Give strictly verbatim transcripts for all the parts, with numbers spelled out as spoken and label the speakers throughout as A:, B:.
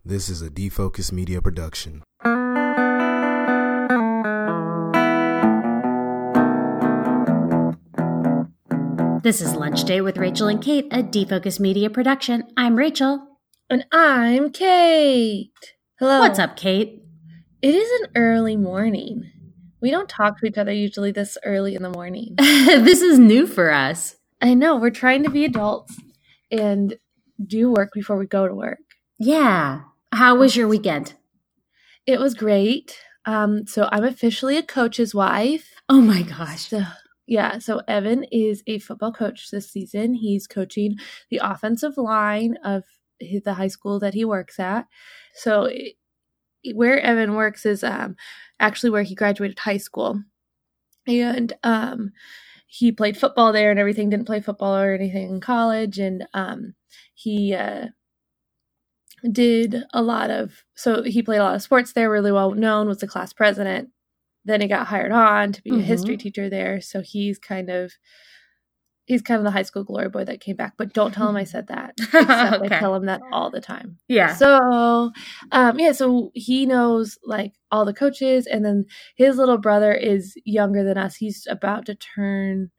A: This is a Defocus Media production.
B: This is Lunch Date with Rachel and Kate, a Defocus Media production. I'm Rachel.
C: And I'm Kate. Hello.
B: What's up, Kate?
C: It is an early morning. We don't talk to each other usually this early in the morning.
B: This is new for us.
C: I know. We're trying to be adults and do work before we go to work.
B: Yeah. How was your weekend?
C: It was great. Um, so I'm officially a coach's wife.
B: Oh my gosh.
C: So, yeah. So Evan is a football coach this season. He's coaching the offensive line of the high school that he works at. So it, where Evan works is um, actually where he graduated high school. And um, he played football there and everything. Didn't play football or anything in college. And um, he uh, did a lot of, so he played a lot of sports there, really well known, was the class president. Then he got hired on to be mm-hmm. a history teacher there. So he's kind of, he's kind of the high school glory boy that came back. But don't tell him I said that. Except okay. I tell him that all the time.
B: Yeah.
C: So, um, yeah, so he knows like all the coaches. And then his little brother is younger than us. He's about to turn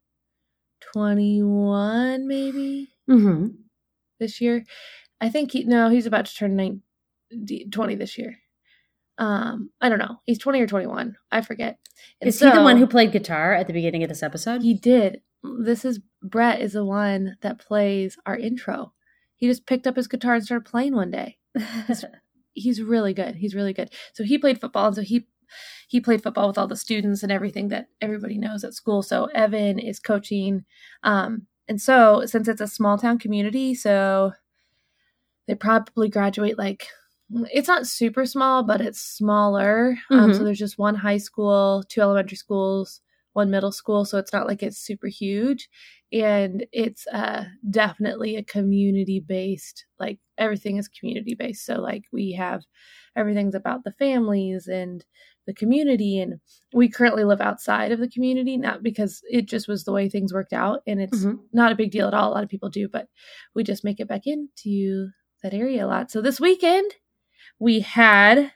C: twenty-one maybe
B: mm-hmm.
C: this year. I think he, no, he's about to turn nineteen, twenty this year. Um, I don't know. He's twenty or twenty-one. I forget. And
B: is
C: so,
B: he the one who played guitar at the beginning of this episode?
C: He did. This is, Brett is the one that plays our intro. He just picked up his guitar and started playing one day. He's, he's really good. He's really good. So he played football. And so he, he played football with all the students and everything that everybody knows at school. So Evan is coaching. Um, and so since it's a small town community, so they probably graduate like, it's not super small, but it's smaller. Mm-hmm. Um, so there's just one high school, two elementary schools, one middle school. So it's not like it's super huge. And it's uh, definitely a community-based, like everything is community-based. So like we have, everything's about the families and the community. And we currently live outside of the community, not because it just was the way things worked out. And it's mm-hmm. not a big deal at all. A lot of people do, but we just make it back into that area a lot. So this weekend, we had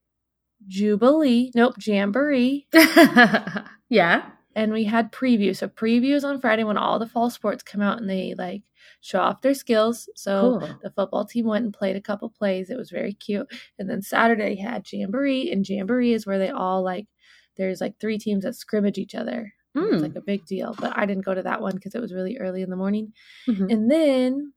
C: Jubilee, nope, Jamboree.
B: Yeah.
C: And we had preview. So preview is on Friday when all the fall sports come out and they like show off their skills. So cool. The football team went and played a couple plays. It was very cute. And then Saturday had Jamboree, and Jamboree is where they all like, there's like three teams that scrimmage each other. Mm. It's like a big deal. But I didn't go to that one because it was really early in the morning. Mm-hmm. And then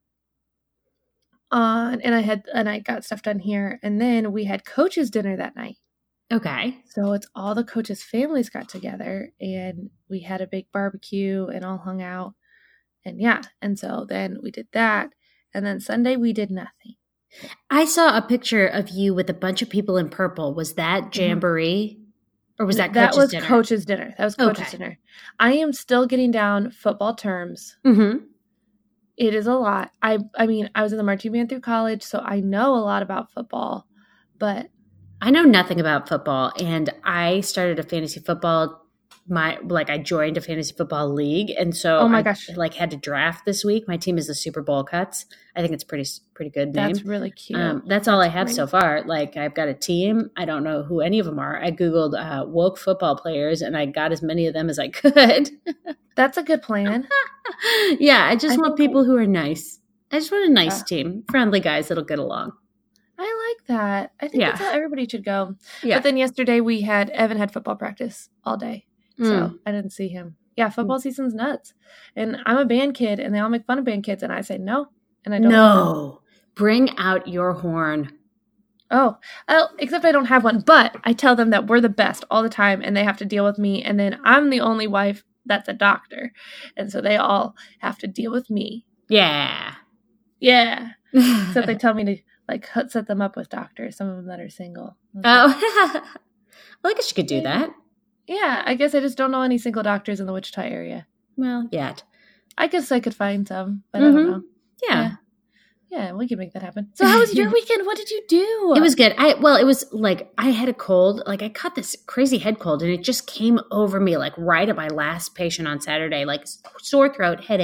C: on, and I had, and I got stuff done here. And then we had coaches dinner that night.
B: Okay.
C: So it's all the coaches' families got together and we had a big barbecue and all hung out. And yeah. And so then we did that. And then Sunday we did nothing.
B: I saw a picture of you with a bunch of people in purple. Was that Jamboree? Mm-hmm. Or was that coaches'
C: that was
B: dinner?
C: coaches' dinner. That was coaches' okay. dinner. I am still getting down football terms.
B: Mm-hmm.
C: It is a lot. I I mean, I was in the marching band through college, so I know a lot about football, but
B: I know nothing about football, and I started a fantasy football. My like I joined a fantasy football league, and so
C: oh my
B: I,
C: gosh,
B: like had to draft this week. My team is the Super Bowl Cuts. I think it's pretty pretty good name.
C: That's really cute.
B: Um, that's all I have so far. Like I've got a team. I don't know who any of them are. I googled uh, woke football players, and I got as many of them as I could.
C: That's a good plan.
B: Yeah, I just I want people I, who are nice. I just want a nice
C: yeah.
B: team, friendly guys that'll get along.
C: I like that. I think yeah. that's how everybody should go. Yeah. But then yesterday we had, Evan had football practice all day. Mm. So I didn't see him. Yeah, football mm. season's nuts. And I'm a band kid and they all make fun of band kids and I say no. And I don't
B: No. Bring out your horn.
C: Oh, oh, except I don't have one. But I tell them that we're the best all the time and they have to deal with me. And then I'm the only wife that's a doctor. And so they all have to deal with me.
B: Yeah.
C: Yeah. Except they tell me to like set them up with doctors, some of them that are single.
B: Oh, well, I guess you could do that.
C: Yeah, I guess I just don't know any single doctors in the Wichita area.
B: Well, yet.
C: I guess I could find some, but
B: mm-hmm.
C: I don't know.
B: Yeah.
C: yeah. Yeah, we can make that happen. So how was your weekend? What did you do?
B: It was good. I Well, it was like I had a cold. Like I caught this crazy head cold and it just came over me like right at my last patient on Saturday. Like sore throat, headache,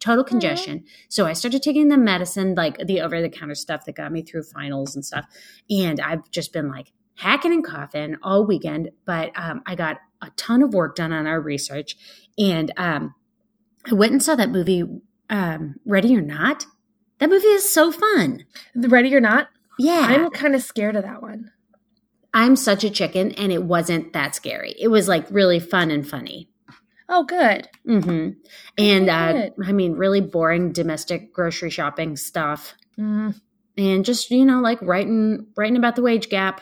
B: total congestion. Mm-hmm. So I started taking the medicine, like the over-the-counter stuff that got me through finals and stuff. And I've just been like hacking and coughing all weekend. But um, I got a ton of work done on our research. And um, I went and saw that movie, um, Ready or Not. That movie is so fun.
C: The Ready or Not?
B: Yeah.
C: I'm kind of scared of that one.
B: I'm such a chicken, and it wasn't that scary. It was like really fun and funny.
C: Oh, good.
B: Mm-hmm. And uh, I mean, really boring domestic grocery shopping stuff.
C: Mm.
B: And just, you know, like writing, writing about the wage gap.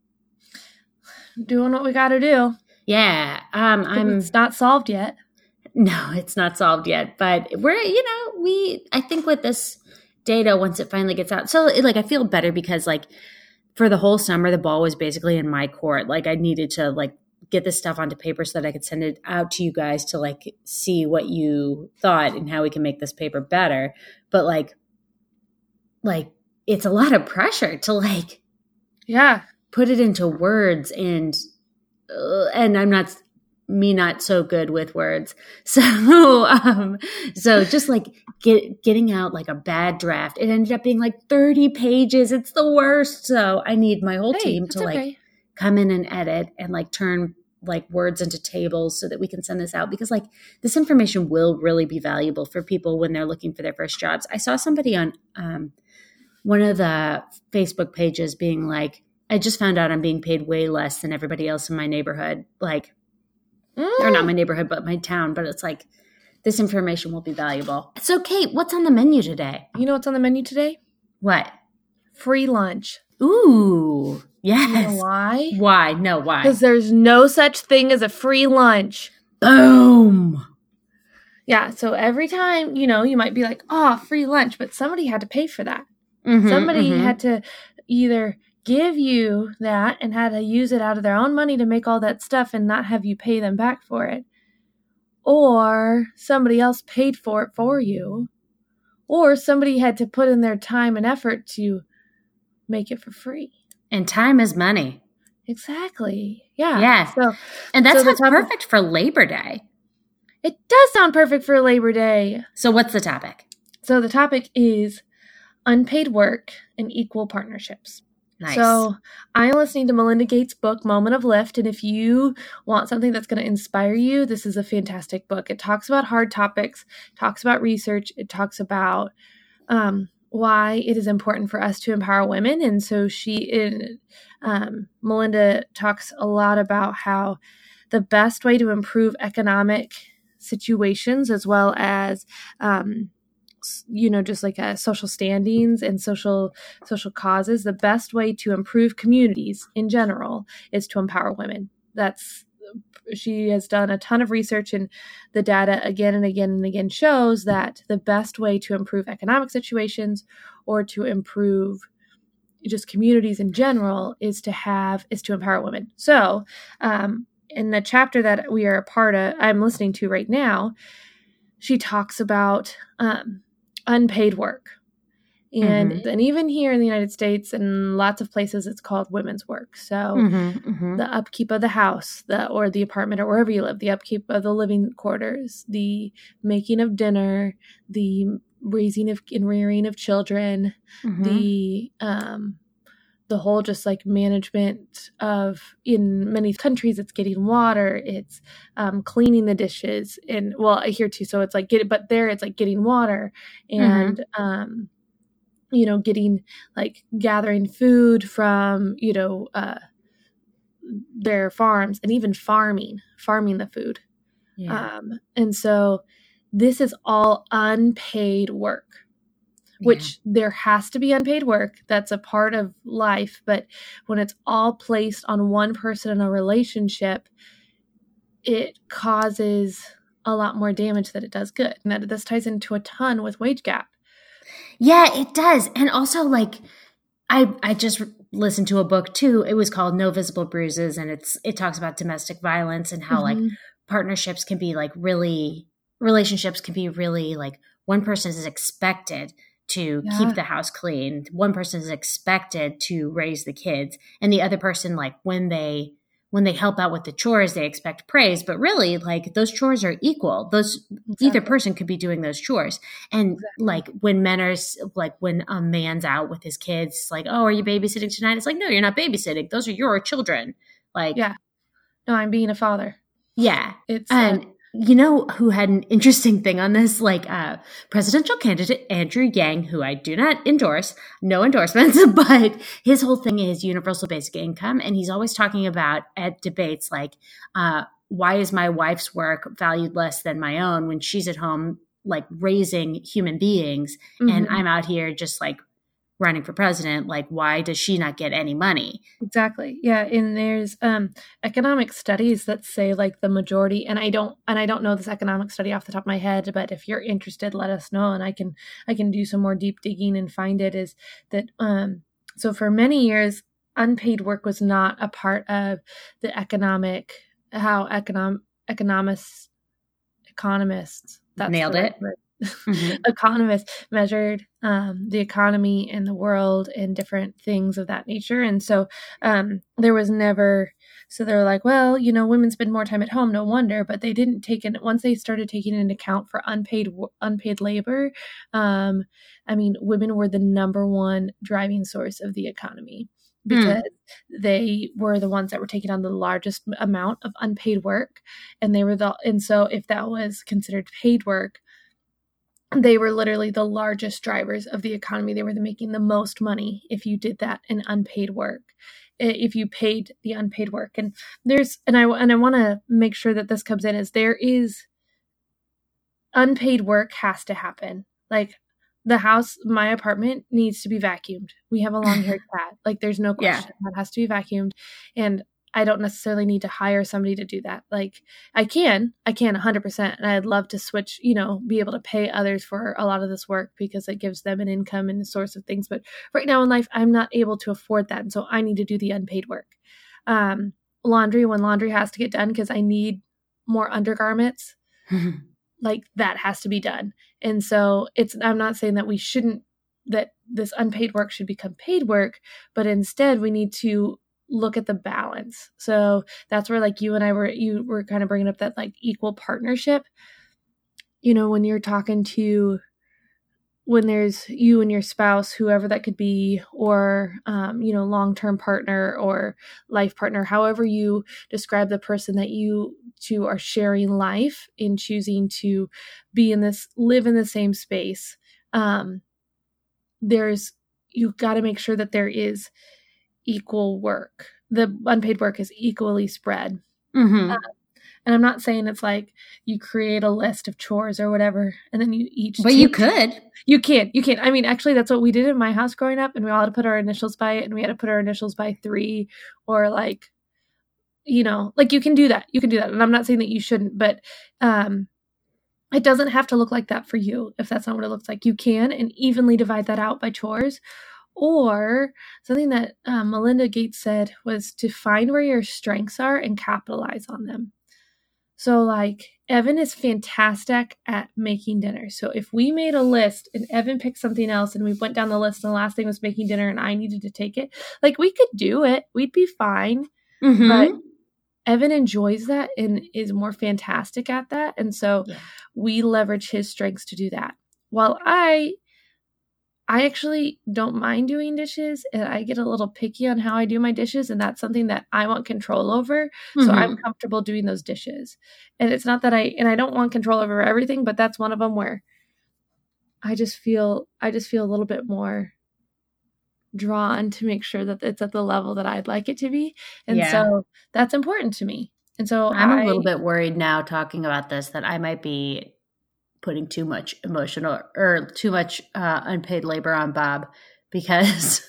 C: Doing what we got to do.
B: Yeah. Um, I'm.
C: It's not solved yet.
B: No, it's not solved yet. But we're, you know, we, I think with this data, once it finally gets out. So, it, like, I feel better because, like, for the whole summer, the ball was basically in my court. Like, I needed to, like, get this stuff onto paper so that I could send it out to you guys to, like, see what you thought and how we can make this paper better. But, like, like, it's a lot of pressure to, like,
C: yeah,
B: put it into words. And, uh, and I'm not, me not so good with words. So, um, so just like get, getting out like a bad draft, it ended up being like thirty pages. It's the worst. So I need my whole
C: hey,
B: team to
C: okay.
B: like come in and edit and like turn like words into tables so that we can send this out, because like this information will really be valuable for people when they're looking for their first jobs. I saw somebody on, um, one of the Facebook pages being like, I just found out I'm being paid way less than everybody else in my neighborhood. Like, Mm. or not my neighborhood, but my town. But it's like, this information will be valuable. So, Kate, what's on the menu today?
C: You know what's on the menu today?
B: What?
C: Free lunch.
B: Ooh, yes.
C: You know why?
B: Why? No, why?
C: Because there's no such thing as a free lunch.
B: Boom.
C: Yeah, so every time, you know, you might be like, oh, free lunch, but somebody had to pay for that.
B: Mm-hmm,
C: somebody
B: mm-hmm.
C: had to either give you that and had to use it out of their own money to make all that stuff and not have you pay them back for it. Or somebody else paid for it for you. Or somebody had to put in their time and effort to make it for free.
B: And time is money.
C: Exactly. Yeah.
B: Yeah.
C: So,
B: and that
C: so
B: sounds
C: topic,
B: perfect for Labor Day.
C: It does sound perfect for Labor Day.
B: So what's the topic?
C: So the topic is unpaid work and equal partnerships.
B: Nice.
C: So I'm listening to Melinda Gates' book, Moment of Lift. And if you want something that's going to inspire you, this is a fantastic book. It talks about hard topics, talks about research. It talks about um, why it is important for us to empower women. And so she, in, um, Melinda talks a lot about how the best way to improve economic situations as well as um, you know, just like uh, social standings and social social causes, the best way to improve communities in general is to empower women. That's she has done a ton of research, and the data again and again and again shows that the best way to improve economic situations or to improve just communities in general is to have is to empower women. So, um, in the chapter that we are a part of, I'm listening to right now, she talks about um, unpaid work. And
B: mm-hmm.
C: and even here in the United States and lots of places, it's called women's work. So
B: mm-hmm, mm-hmm.
C: the upkeep of the house, the or the apartment or wherever you live, the upkeep of the living quarters, the making of dinner, the raising of and rearing of children,
B: mm-hmm.
C: the um, the whole just like management of, in many countries, it's getting water, it's um, cleaning the dishes, and well, here too. So it's like get it, but there it's like getting water and, mm-hmm. um, you know, getting like gathering food from, you know, uh, their farms, and even farming, farming the food.
B: Yeah.
C: Um, and so this is all unpaid work. Which yeah. there has to be unpaid work. That's a part of life. But when it's all placed on one person in a relationship, it causes a lot more damage than it does good. And that this ties into a ton with wage gap.
B: Yeah, it does. And also, like, I I just listened to a book too. It was called No Visible Bruises, and it's it talks about domestic violence and how mm-hmm. like partnerships can be like really relationships can be really like one person is expected to yeah. keep the house clean. One person is expected to raise the kids, and the other person, like when they when they help out with the chores, they expect praise, but really like those chores are equal. Those
C: Exactly.
B: either person could be doing those chores. And
C: Exactly.
B: like when men are s- like when a man's out with his kids, it's like, oh, are you babysitting tonight? It's like, no, you're not babysitting. Those are your children. Like,
C: Yeah. No, I'm being a father.
B: yeah.
C: It's uh,
B: And you know who had an interesting thing on this? Like uh, presidential candidate Andrew Yang, who I do not endorse, no endorsements, but his whole thing is universal basic income. And he's always talking about at debates like, uh, why is my wife's work valued less than my own when she's at home, like raising human beings, and
C: mhm.
B: I'm out here just like running for president? Like, why does she not get any money?
C: Exactly. Yeah. And there's um economic studies that say like the majority, and I don't and I don't know this economic study off the top of my head, but if you're interested, let us know and I can I can do some more deep digging and find it. Is that um so for many years unpaid work was not a part of the economic how econom economists economists that's
B: Nailed
C: the right
B: it.
C: word.
B: Mhm.
C: Economists measured um, the economy and the world and different things of that nature. And so um, there was never, so they're like, well, you know, women spend more time at home, no wonder, but they didn't take in, once they started taking into account for unpaid, unpaid labor, um, I mean, women were the number one driving source of the economy because mm. they were the ones that were taking on the largest amount of unpaid work. And they were the, and so if that was considered paid work, they were literally the largest drivers of the economy. They were making the most money if you did that in unpaid work, if you paid the unpaid work. And there's, and I, and I want to make sure that this comes in is there is unpaid work has to happen. Like the house, my apartment needs to be vacuumed. We have a long haired cat. Like there's no question yeah. that has to be vacuumed. And I don't necessarily need to hire somebody to do that. Like I can, I can one hundred percent. And I'd love to switch, you know, be able to pay others for a lot of this work because it gives them an income and a source of things. But right now in life, I'm not able to afford that. And so I need to do the unpaid work. Um, laundry, when laundry has to get done because I need more undergarments, like that has to be done. And so it's, I'm not saying that we shouldn't, that this unpaid work should become paid work, but instead we need to look at the balance. So that's where like you and I were, you were kind of bringing up that like equal partnership, you know, when you're talking to, when there's you and your spouse, whoever that could be, or, um, you know, long-term partner or life partner, however you describe the person that you two are sharing life in choosing to be in this, live in the same space. Um, there's, you've got to make sure that there is equal work. The unpaid work is equally spread.
B: Mm-hmm.
C: Uh, and I'm not saying it's like you create a list of chores or whatever, and then you each.
B: But you could.
C: You can't. You can't. I mean, actually, that's what we did in my house growing up, and we all had to put our initials by it, and we had to put our initials by three, or like, you know, like you can do that. You can do that, and I'm not saying that you shouldn't, but um, it doesn't have to look like that for you if that's not what it looks like. You can and evenly divide that out by chores. Or something that um, Melinda Gates said was to find where your strengths are and capitalize on them. So like Evan is fantastic at making dinner. So if we made a list and Evan picked something else and we went down the list and the last thing was making dinner and I needed to take it, like we could do it. We'd be fine.
B: Mm-hmm.
C: But Evan enjoys that and is more fantastic at that. And so yeah. we leverage his strengths to do that. While I I actually don't mind doing dishes, and I get a little picky on how I do my dishes, and that's something that I want control over. Mm-hmm. So I'm comfortable doing those dishes. And it's not that I, and I don't want control over everything, but that's one of them where I just feel, I just feel a little bit more drawn to make sure that it's at the level that I'd like it to be. And yeah. so that's important to me. And so
B: I'm
C: I,
B: a little bit worried now talking about this that I might be putting too much emotional or too much uh, unpaid labor on Bob because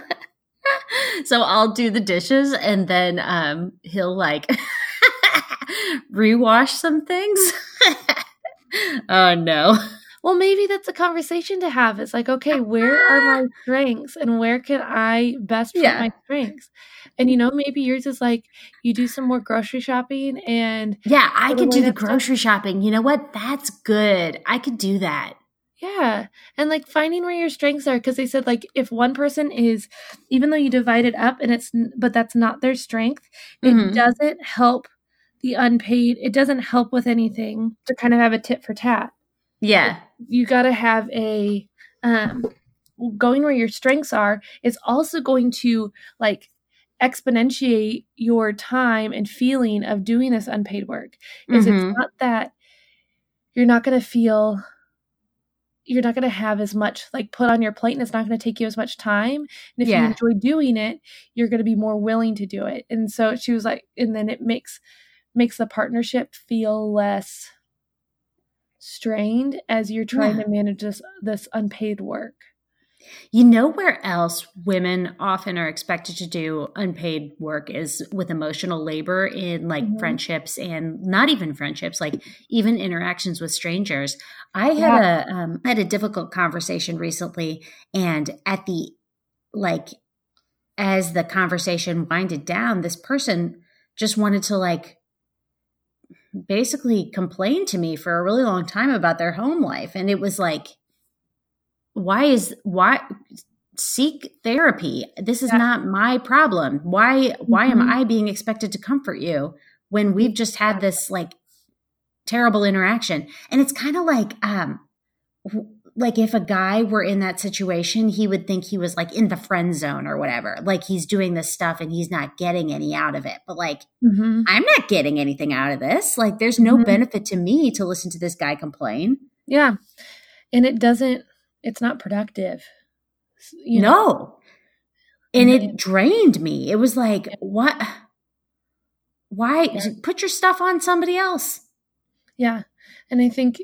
B: so I'll do the dishes and then um, he'll like rewash some things. Oh no.
C: Well, maybe that's a conversation to have. It's like, okay, where are my strengths and where can I best put yeah. my strengths? And, you know, maybe yours is like you do some more grocery shopping and.
B: Yeah, I could do the grocery stuff. shopping. You know what? That's good. I could do that.
C: Yeah. And like finding where your strengths are. Cause they said like if one person is, even though you divide it up and it's, but that's not their strength, it
B: Mhm.
C: doesn't help the unpaid. It doesn't help with anything to kind of have a tit for tat.
B: Yeah.
C: You got to have a, um, going where your strengths are is also going to like exponentiate your time and feeling of doing this unpaid work. Is it's
B: Mhm.
C: not that you're not going to feel you're not going to have as much like put on your plate, and it's not going to take you as much time. And if you
B: Yeah.
C: enjoy doing it, you're going to be more willing to do it. And so she was like, and then it makes makes the partnership feel less strained as you're trying
B: Yeah.
C: to manage this this unpaid work.
B: You know where else women often are expected to do unpaid work is with emotional labor in like
C: Mhm.
B: friendships, and not even friendships, like even interactions with strangers. I had
C: Yeah.
B: a um, I had a difficult conversation recently, and at the like as the conversation winded down, this person just wanted to like basically complain to me for a really long time about their home life, and it was like, why is why seek therapy? This is
C: Yeah.
B: not my problem. Why why am
C: Mhm.
B: I being expected to comfort you when we've just had this like terrible interaction? And it's kind of like um w- like if a guy were in that situation, he would think he was like in the friend zone or whatever. Like he's doing this stuff and he's not getting any out of it. But like
C: Mhm.
B: I'm not getting anything out of this. Like there's no
C: Mhm.
B: benefit to me to listen to this guy complain.
C: Yeah. And it doesn't it's not productive. S- You know.
B: No. And
C: And
B: it drained me. It was like,
C: it-
B: what? Why?
C: Yeah.
B: Put your stuff on somebody else.
C: Yeah. And I think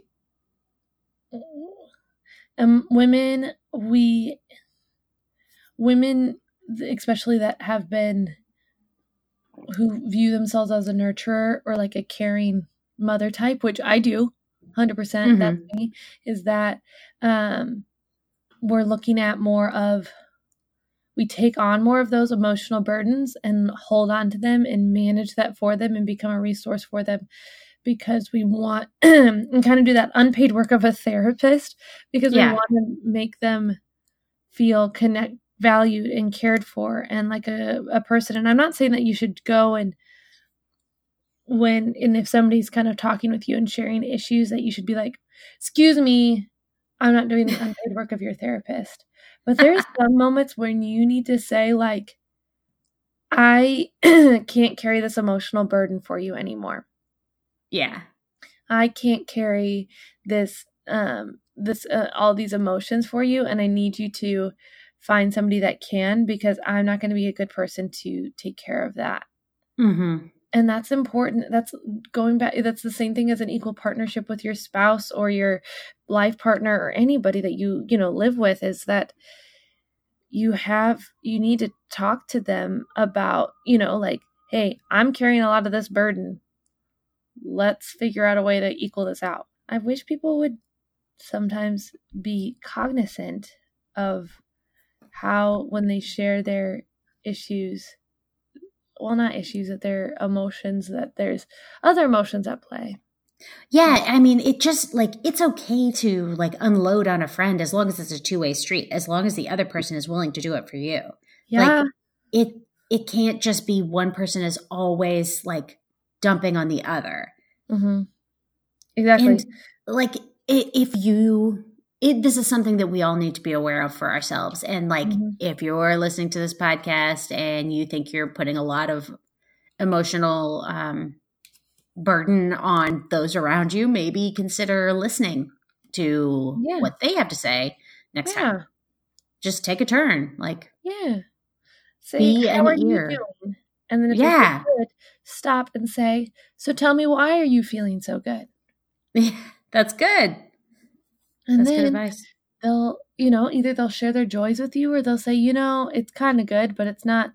C: um women we women especially that have been who view themselves as a nurturer or like a caring mother type, which I do one hundred percent.
B: Mhm.
C: That's me, is that um we're looking at more of we take on more of those emotional burdens and hold on to them and manage that for them and become a resource for them, because we want and kind of do that unpaid work of a therapist, because
B: Yeah.
C: we want to make them feel connect valued and cared for and like a, a person. And I'm not saying that you should go and when and if somebody's kind of talking with you and sharing issues that you should be like, excuse me, I'm not doing the unpaid work of your therapist. But there's some moments when you need to say like, I can't carry this emotional burden for you anymore.
B: Yeah.
C: I can't carry this um this uh, all these emotions for you, and I need you to find somebody that can, because I'm not going to be a good person to take care of that.
B: Mm-hmm.
C: And that's important. That's going back. That's the same thing as an equal partnership with your spouse or your life partner or anybody that you, you know, live with, is that you have, you need to talk to them about, you know, like, hey, I'm carrying a lot of this burden. Let's figure out a way to equal this out. I wish people would sometimes be cognizant of how, when they share their issues, well, not issues, that their emotions, that there's other emotions at play.
B: Yeah. I mean, it just like, it's okay to like unload on a friend as long as it's a two way street, as long as the other person is willing to do it for you.
C: Yeah.
B: Like it, it can't just be one person is always like dumping on the other.
C: Mm-hmm. Exactly.
B: And like, i- if you, it, this is something that we all need to be aware of for ourselves. And like,
C: Mm-hmm.
B: if you're listening to this podcast and you think you're putting a lot of emotional um, burden on those around you, maybe consider listening to
C: Yeah.
B: what they have to say next
C: Yeah.
B: time. Just take a turn. Like,
C: Yeah. Say,
B: be
C: how
B: an
C: are you
B: ear.
C: doing? And then if
B: Yeah.
C: they feel good, stop and say, so tell me, why are you feeling so good?
B: That's good.
C: And
B: That's good
C: then
B: advice.
C: they'll, you know, either they'll share their joys with you, or they'll say, you know, it's kind of good, but it's not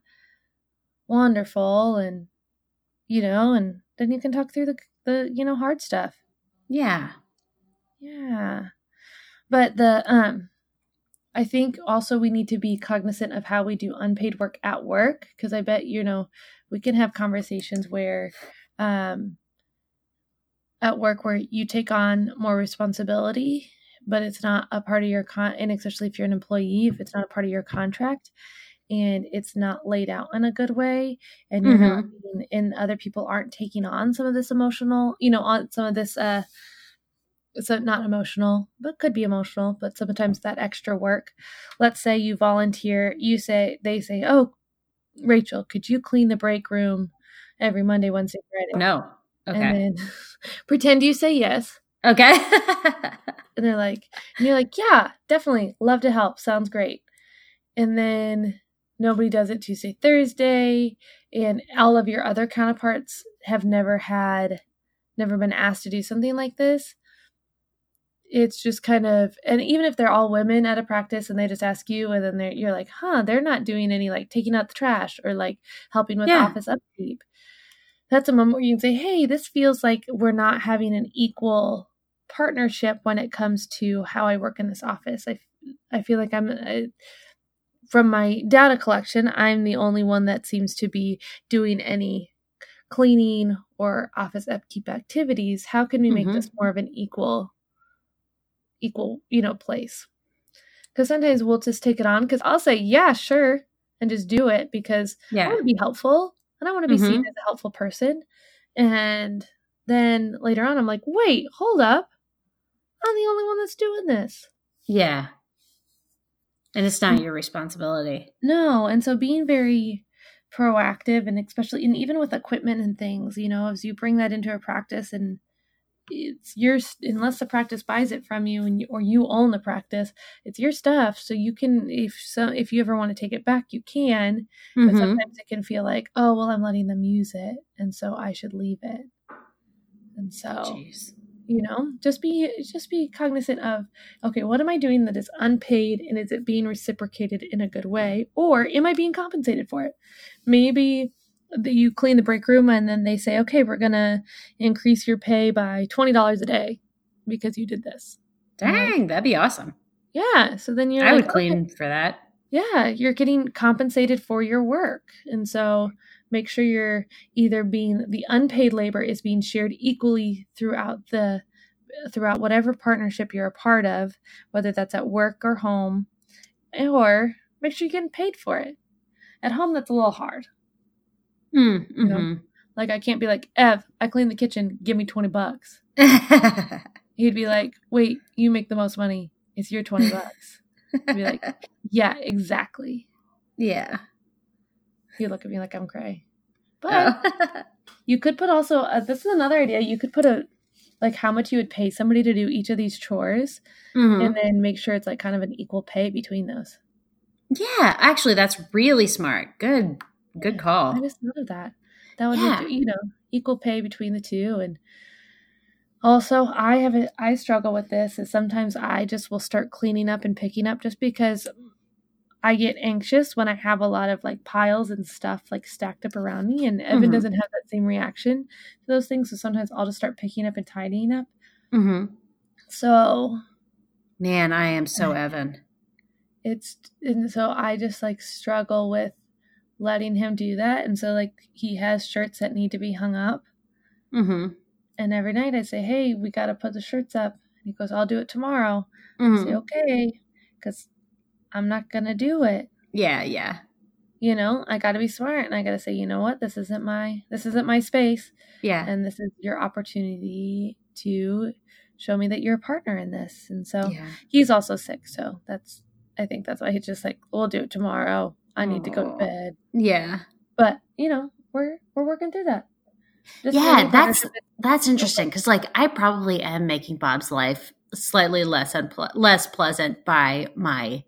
C: wonderful. And, you know, and then you can talk through the, the, you know, hard stuff.
B: Yeah.
C: Yeah. But the, um, I think also we need to be cognizant of how we do unpaid work at work. Cause I bet, you know, we can have conversations where, um, at work where you take on more responsibility, but it's not a part of your con, and especially if you're an employee, if it's not a part of your contract and it's not laid out in a good way, and you're
B: Mhm.
C: not being, and other people aren't taking on some of this emotional, you know, on some of this, uh, so not emotional, but could be emotional, but sometimes that extra work. Let's say you volunteer, you say, they say, oh, Rachel, could you clean the break room every Monday, Wednesday, Friday?
B: No. Okay.
C: And then pretend you say yes.
B: Okay.
C: And they're like, and you're like, yeah, definitely. Love to help. Sounds great. And then nobody does it Tuesday, Thursday. And all of your other counterparts have never had, never been asked to do something like this. It's just kind of, and even if they're all women at a practice and they just ask you, and then they're, you're like, huh, they're not doing any like taking out the trash or like helping with
B: Yeah.
C: office upkeep. That's a moment where you can say, hey, this feels like we're not having an equal partnership when it comes to how I work in this office. I, I feel like I'm, I, from my data collection, I'm the only one that seems to be doing any cleaning or office upkeep activities. How can we make
B: Mhm.
C: this more of an equal equal, you know, place? Because sometimes we'll just take it on, because I'll say, yeah, sure, and just do it because I
B: Yeah.
C: want to be helpful and I want to be seen
B: Mhm.
C: as a helpful person. And then later on, I'm like, wait, hold up. I'm the only one that's doing this.
B: Yeah. And it's not your responsibility.
C: No. And so being very proactive, and especially, and even with equipment and things, you know, as you bring that into a practice, and it's yours, unless the practice buys it from you, and you, or you own the practice, it's your stuff. So you can, if so, if you ever want to take it back, you can. But
B: Mhm.
C: sometimes it can feel like, oh, well, I'm letting them use it, and so I should leave it. And so,
B: Jeez.
C: you know, just be just be cognizant of, okay, what am I doing that is unpaid, and is it being reciprocated in a good way, or am I being compensated for it? Maybe that you clean the break room and then they say, okay, we're going to increase your pay by twenty dollars a day because you did this.
B: Dang,
C: Like,
B: that'd be awesome.
C: yeah. So then you're
B: I
C: like,
B: would clean for that.
C: okay, yeah, you're getting compensated for your work. And so make sure you're either being, the unpaid labor is being shared equally throughout the, throughout whatever partnership you're a part of, whether that's at work or home, or make sure you're getting paid for it. At home, that's a little hard.
B: Mm,
C: You know,
B: mhm.
C: like I can't be like, Ev, I cleaned the kitchen, give me twenty bucks. He'd be like, wait, you make the most money. It's your twenty bucks. I'd be like, yeah, exactly.
B: Yeah.
C: He'd look at me like I'm cray. But
B: Oh.
C: you could put also, uh, this is another idea. You could put a, like how much you would pay somebody to do each of these chores,
B: Mhm.
C: and then make sure it's like kind of an equal pay between those.
B: Yeah, actually, that's really smart. Good, good call.
C: I just thought of that. That would
B: Yeah.
C: make, you know, equal pay between the two. And also, I have a, I struggle with this, is sometimes I just will start cleaning up and picking up just because I get anxious when I have a lot of like piles and stuff like stacked up around me, and Evan
B: Mhm.
C: doesn't have that same reaction to those things. So sometimes I'll just start picking up and tidying up.
B: Mhm.
C: So
B: Man, I am so Evan.
C: it's, and so I just like struggle with letting him do that. And so like he has shirts that need to be hung up.
B: Mhm.
C: And every night I say, hey, we got to put the shirts up. And he goes, I'll do it tomorrow. I say,
B: Mhm.
C: okay, because I'm not going to do it.
B: Yeah, yeah.
C: You know, I got to be smart, and I got to say, you know what? This isn't my, this isn't my space.
B: Yeah.
C: And this is your opportunity to show me that you're a partner in this. And so
B: Yeah.
C: he's also sick. So that's, I think that's why he's just like, we'll do it tomorrow. I need to go to
B: Aw.
C: bed.
B: Yeah.
C: But, you know, we're, we're working through that. Just
B: Yeah,
C: building
B: that's
C: partnership.
B: that's interesting because, like, I probably am making Bob's life slightly less unple- less pleasant by my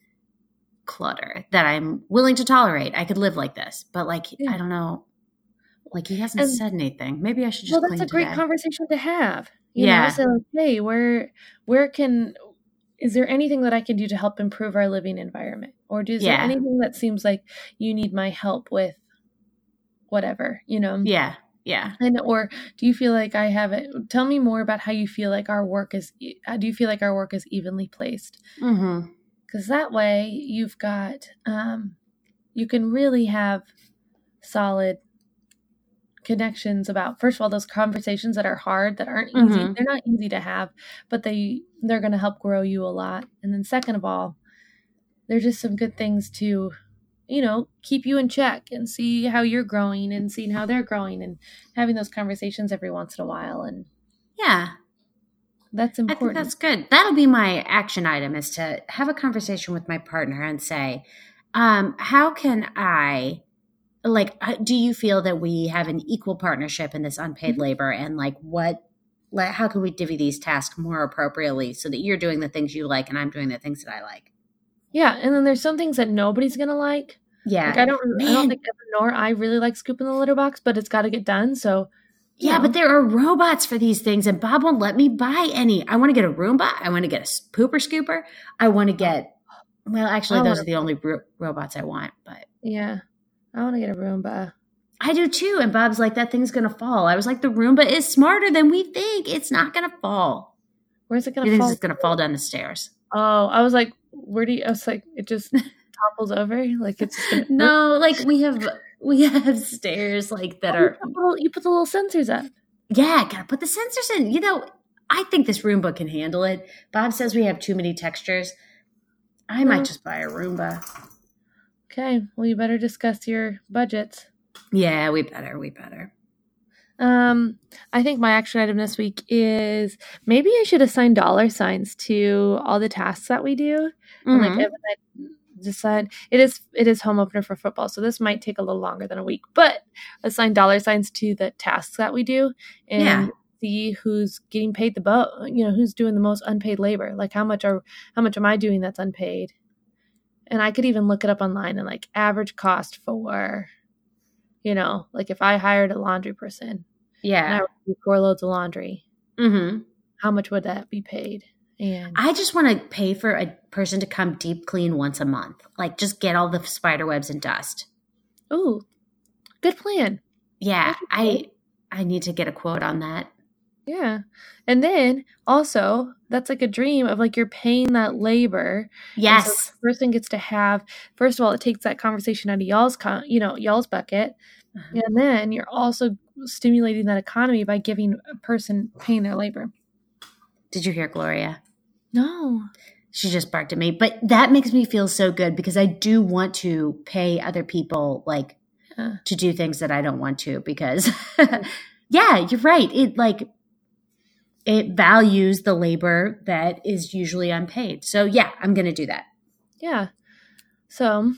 B: clutter that I'm willing to tolerate. I could live like this, but like,
C: Yeah.
B: I don't know. Like, he hasn't
C: And-
B: said anything. Maybe I should just
C: Well, that's
B: clean
C: a great
B: today.
C: conversation to have. You
B: Yeah.
C: know, so like, hey, where where can, is there anything that I can do to help improve our living environment? Or is
B: Yeah.
C: there anything that seems like you need my help with whatever, you know?
B: Yeah. Yeah.
C: And or do you feel like I have it? Tell me more about how you feel like our work is, how do you feel like our work is evenly placed?
B: Mm-hmm.
C: Because that way you've got, um, you can really have solid connections about, first of all, those conversations that are hard, that aren't easy.
B: Mhm.
C: They're not easy to have, but they, they're going to help grow you a lot. And then second of all, they're just some good things to, you know, keep you in check and see how you're growing and seeing how they're growing and having those conversations every once in a while. And
B: Yeah.
C: that's
B: I think
C: important.
B: that's good. That'll be my action item, is to have a conversation with my partner and say, um, how can I, like, uh, do you feel that we have an equal partnership in this unpaid
C: Mhm.
B: labor? And like, what, like, how can we divvy these tasks more appropriately so that you're doing the things you like and I'm doing the things that I like?
C: Yeah. And then there's some things that nobody's going to like.
B: Yeah.
C: Like I don't, I don't
B: Man.
C: think Evan nor I really like scooping the litter box, but it's got to get done. So you
B: Yeah,
C: know.
B: but there are robots for these things, and Bob won't let me buy any. I want to get a Roomba. I want to get a s- pooper scooper. I want to get, well, actually,
C: I
B: those
C: wanna-
B: are the only ro- robots I want. But
C: Yeah. I want to get a Roomba.
B: I do too. And Bob's like, that thing's going to fall. I was like, the Roomba is smarter than we think. It's not going to fall.
C: Where's it going
B: He
C: to
B: thinks
C: fall?
B: it's going to fall down the stairs.
C: Oh, I was like, where do you, I was like, it just topples over? Like it's just gonna,
B: No, like we have we have stairs like that
C: Oh,
B: are,
C: you, put little, you put the little sensors up.
B: yeah, gotta put the sensors in. You know, I think this Roomba can handle it. Bob says we have too many textures. I
C: Well-
B: might just buy a Roomba.
C: Okay. Well, you better discuss your budgets.
B: Yeah, we better. We better.
C: Um, I think my action item this week is maybe I should assign dollar signs to all the tasks that we do. And like
B: Mhm.
C: Evan and I decide it is it is home opener for football, so this might take a little longer than a week. But assign dollar signs to the tasks that we do and
B: Yeah.
C: see who's getting paid the boat. You know, who's doing the most unpaid labor. Like how much are how much am I doing that's unpaid? And I could even look it up online and like average cost for, you know, like if I hired a laundry person and
B: Yeah.
C: I would do four loads of laundry,
B: hmm
C: how much would that be paid? And
B: I just want to pay for a person to come deep clean once a month. Like, just get all the spider webs and dust.
C: ooh, good plan.
B: Yeah,
C: That'd be
B: I
C: great.
B: I need to get a quote on that.
C: Yeah. And then also, that's like a dream of like you're paying that labor. And so
B: Yes.
C: the person gets to have, first of all, it takes that conversation out of y'all's, con- you know, y'all's bucket.
B: Uh-huh.
C: And then you're also stimulating that economy by giving a person paying their labor.
B: Did you hear Gloria?
C: No.
B: She just barked at me. But that makes me feel so good because I do want to pay other people, like,
C: Yeah.
B: to do things that I don't want to, because yeah, you're right. It like it values the labor that is usually unpaid. So yeah, I'm going to do that.
C: Yeah. So,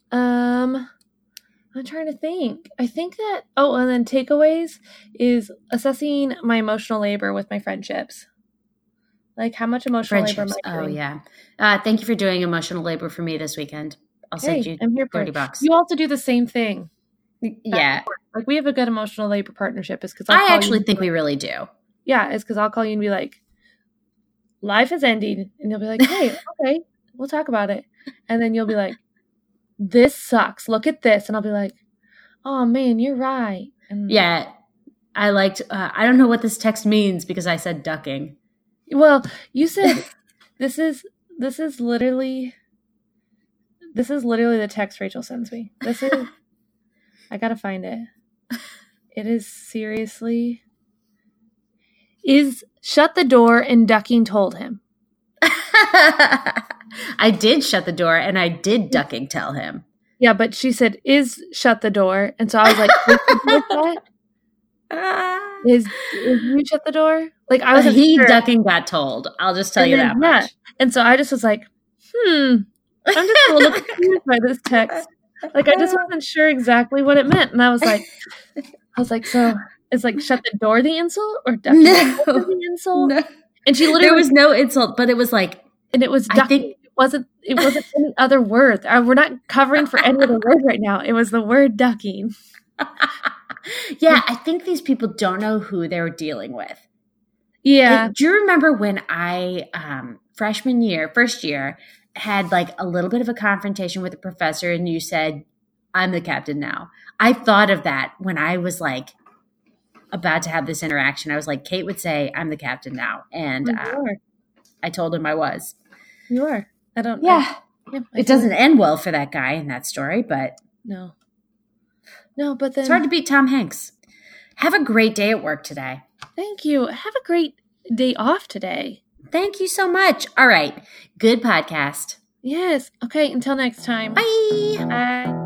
C: um, I'm trying to think. I think that, oh, and then takeaways is assessing my emotional labor with my friendships. Like how much emotional labor am
B: Friendships.
C: I
B: Oh
C: doing?
B: yeah. Uh, thank you for doing emotional labor for me this weekend. I'll send
C: Hey,
B: you
C: I'm here for
B: thirty
C: it.
B: bucks.
C: You also do the same thing.
B: Yeah.
C: Like we have a good emotional labor partnership. Is because
B: I actually think we really do.
C: yeah, it's because I'll call you and be like, life is ending, and you'll be like, hey, okay, we'll talk about it, and then you'll be like, this sucks. Look at this, and I'll be like, oh man, you're right. And
B: Yeah. I liked, uh, I don't know what this text means because I said ducking.
C: Well, you said this is this is literally this is literally the text Rachel sends me. This is I gotta find it. It is seriously is shut the door and ducking told him.
B: I did shut the door and I did ducking tell him.
C: Yeah, but she said is shut the door, and so I was like, what's that? Is is you shut the door? Like I was
B: he
C: sure.
B: ducking got told. I'll just tell
C: And
B: you
C: then,
B: that
C: yeah.
B: much.
C: And so I just was like, hmm, I'm just a little confused by this text. Like I just wasn't sure exactly what it meant, and I was like, I was like, so it's like shut the door the insult or ducking
B: No.
C: the insult?
B: No.
C: And she literally
B: There was no insult, but it was like,
C: and it was
B: I
C: ducking.
B: think-
C: It wasn't. It wasn't any other word. Uh, we're not covering for any other word right now. It was the word ducking.
B: yeah, I think these people don't know who they're dealing with.
C: Yeah.
B: Do you remember when I, um, freshman year, first year, had like a little bit of a confrontation with a professor and you said, I'm the captain now? I thought of that when I was like about to have this interaction. I was like, Kate would say, I'm the captain now. And
C: You
B: uh,
C: are.
B: I told him I was.
C: You are. I don't.
B: Yeah.
C: I, yeah, I
B: It
C: feel-
B: doesn't end well for that guy in that story, but
C: No. No, but then
B: it's hard to beat Tom Hanks. Have a great day at work today.
C: Thank you. Have a great day off today.
B: Thank you so much. All right. Good podcast.
C: Yes. Okay. Until next time.
B: Bye.
C: Bye.